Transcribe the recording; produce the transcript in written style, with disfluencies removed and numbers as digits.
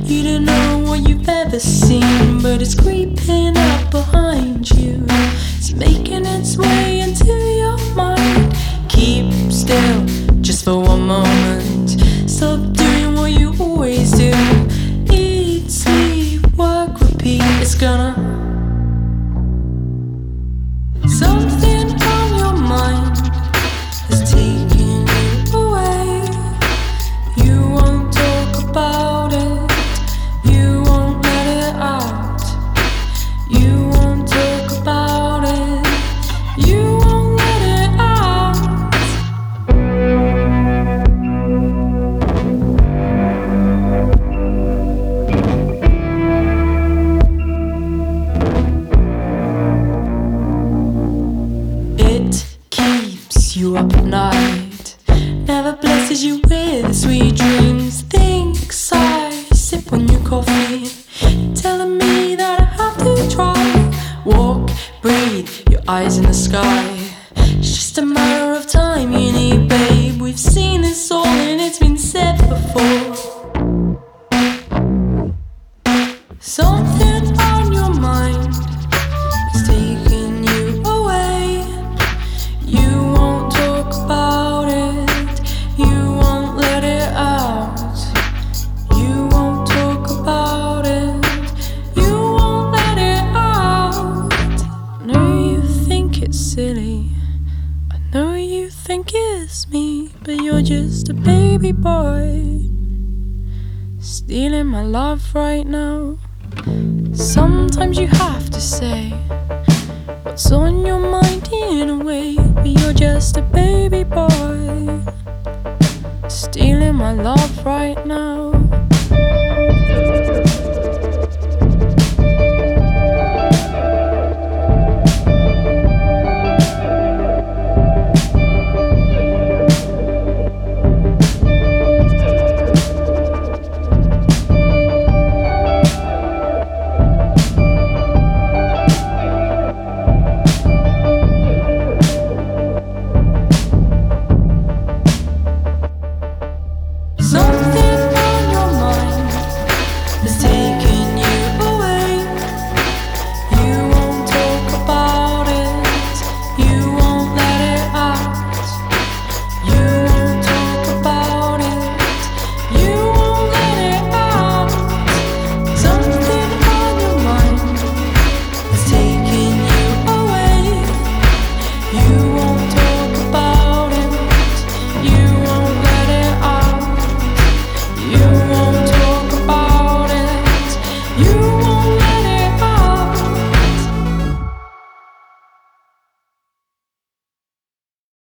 You don't know what you've ever seen, but it's creeping up behind you. It's making its way into your mind. Keep still, just for one moment. Stop doing what you always do. Eat, sleep, work, repeat. It's gonna. Something on your mind is taking you away. You won't talk about it. You won't let it out. You won't talk about it. You won't let it out. It keeps you up at night, never blesses you with sweet dreams. Think, sigh, sip on your coffee, telling me that I have to try. Walk, breathe, your eyes in the sky. It's just a matter of time, you need, babe. We've seen this all and it's been said before. Something on your mind is taking you away. You won't talk about it. You won't let it out. You won't talk about it. You won't let it out. I know you think it's silly. I know you think it's me, but you're just a baby boy, stealing my love right now. Sometimes you have to say what's on your mind in a way, but you're just a baby boy, stealing my love right now.